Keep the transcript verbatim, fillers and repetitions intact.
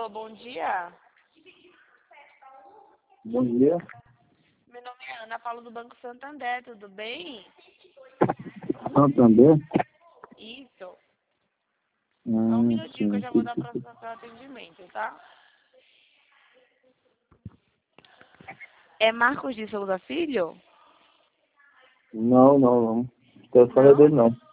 Alô, bom dia. Bom dia. Meu nome é Ana, falo do Banco Santander, tudo bem? Santander? Isso. Hum, Só um minutinho que eu sim, já vou sim, dar sim. para o seu atendimento, tá? É Marcos de Souza Filho? Não, não, não. O telefone é Não? dele, não.